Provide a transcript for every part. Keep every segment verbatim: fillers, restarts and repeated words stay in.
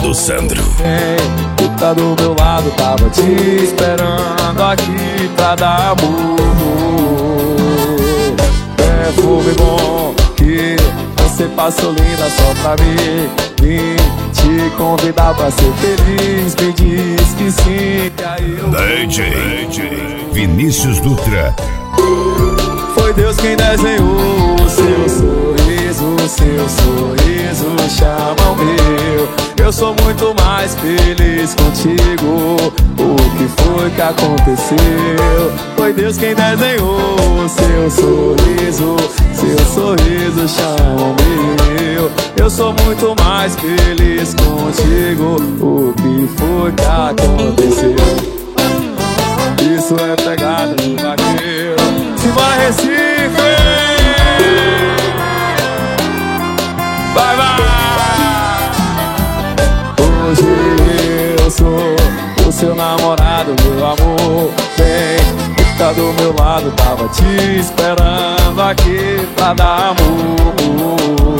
do Sandro. Quem tá do meu lado tava te esperando aqui pra dar amor. Perfume bom que você passou linda só pra mim. Vim te convidar pra ser feliz, me diz que sim, que aí eu D J, D J Vinícius Dutra. Foi Deus quem desenhou o seu sorriso, o seu sorriso chama o meu. Eu sou muito mais feliz contigo. O que foi que aconteceu? Foi Deus quem desenhou o seu sorriso, seu sorriso chama o meu. Eu sou muito mais feliz contigo. O que foi que aconteceu? Isso é pegada do vaqueiro. Simbora, Recife! Vai, vai! Hoje eu sou o seu namorado, meu amor. Vem, fica do meu lado, tava te esperando aqui pra dar amor.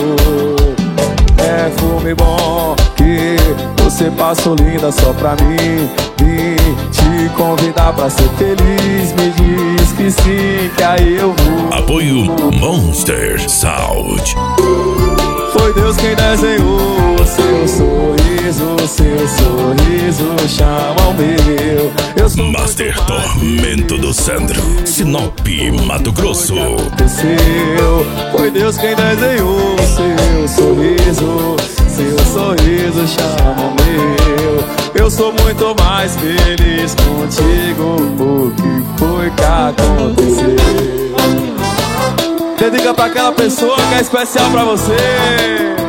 Perfume bom que você passou linda só pra mim. Vim te convidar pra ser feliz, me diz que sim, que aí eu vou. Apoio Monster Sound. Foi Deus quem desenhou o seu sorriso, o seu sorriso chama o meu. Eu sou Master Tormento do Sandro, Sinop, Mato Grosso. Aconteceu. Foi Deus quem desenhou o seu sorriso, seu sorriso chama o meu. Eu sou muito mais feliz contigo. O que foi que aconteceu? Dedica pra aquela pessoa que é especial pra você.